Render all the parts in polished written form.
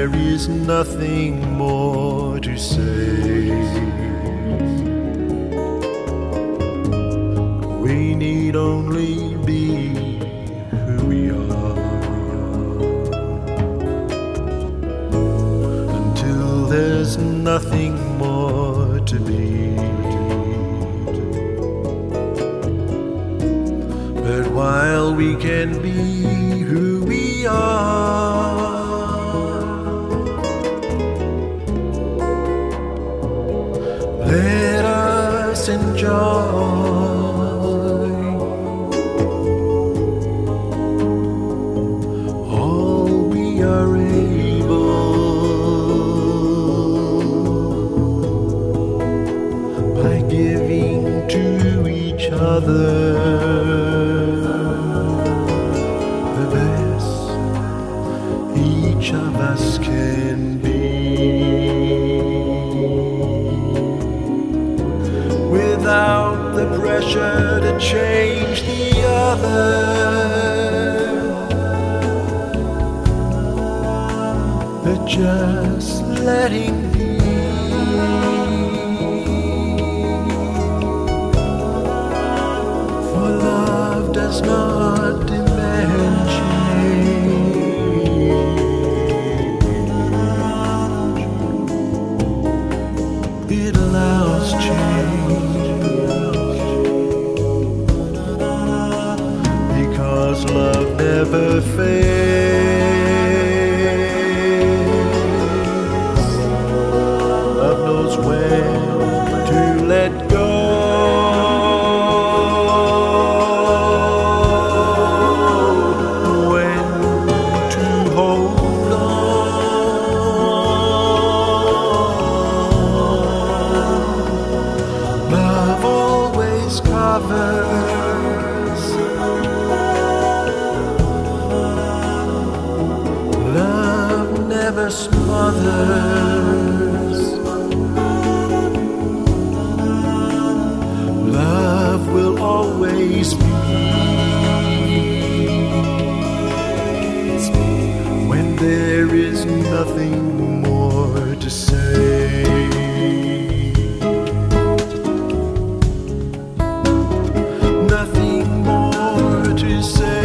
there is nothing more to say. We need only be who we are until there's nothing more to be. But while we can be who we are, let us enjoy all we are able by giving to each other the best each of us can be, without the pressure to change the other, but just letting be. For love does not demand change, it allows change, because love never fails. Love knows when to let go, when to hold on. Love always covers, love never smothers. Love will always be when there is nothing more to say. Nothing more to say.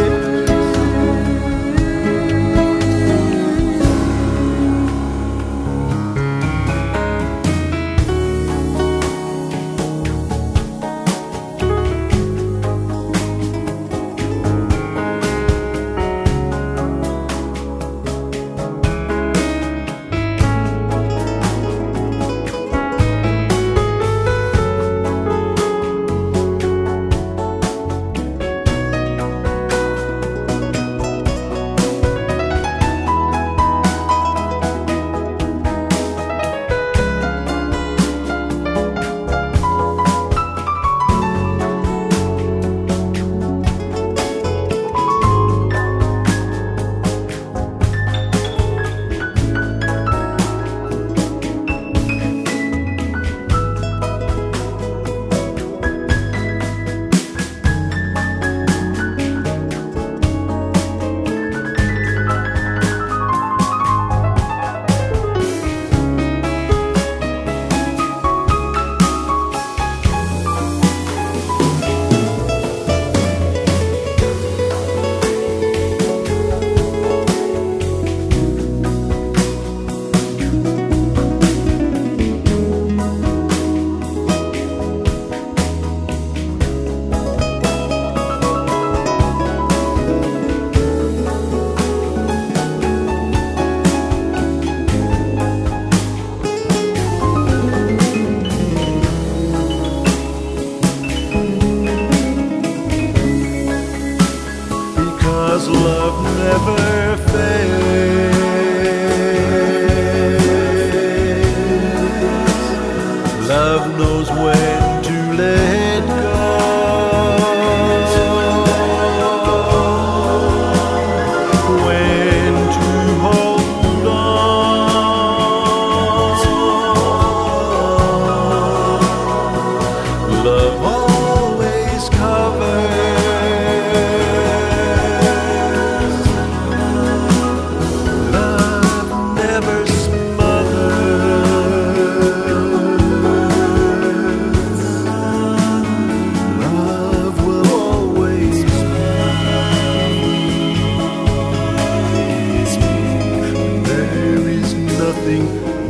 nothing